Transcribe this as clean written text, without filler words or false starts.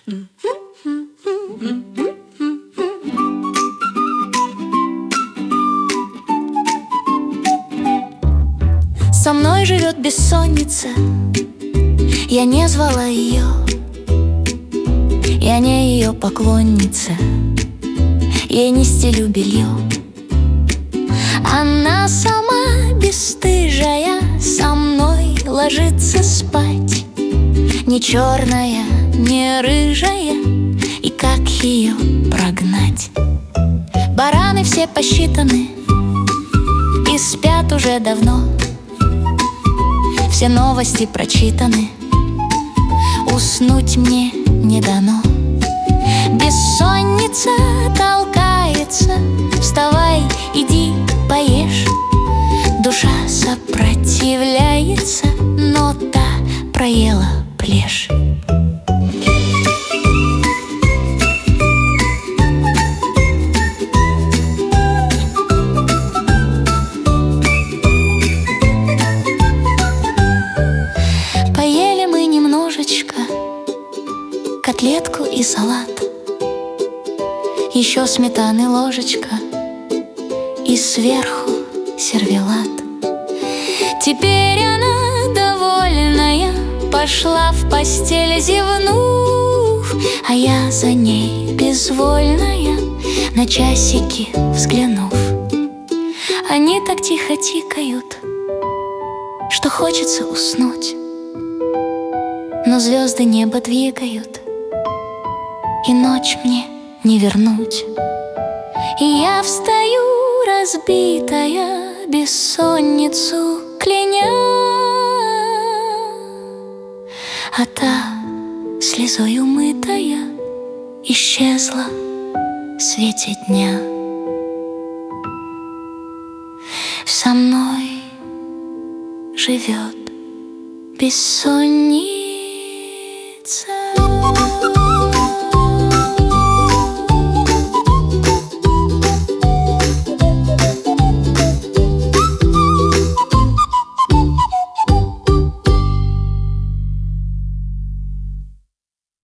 Со мной живет бессонница, я не звала ее, я не ее поклонница, ей не стелю белье. Она сама бесстыжая со мной ложится спать, не черная, не рыжая, и как ее прогнать? Бараны все посчитаны и спят уже давно, все новости прочитаны, уснуть мне не дано. Бессонница толкается, вставай, иди, поешь. Душа сопротивляется, но та проела плешь. Поели мы немножечко котлетку и салат, еще сметаны ложечка и сверху сервелат. Теперь она, довольная, пошла в постель, зевнув, а я за ней безвольная, на часики взглянув. Они так тихо тикают, что хочется уснуть, но звезды небо двигают, и ночь мне не вернуть. И я встаю разбитая, бессонницу кляня, а та, слезой умытая, исчезла в свете дня. Со мной живет бессонница.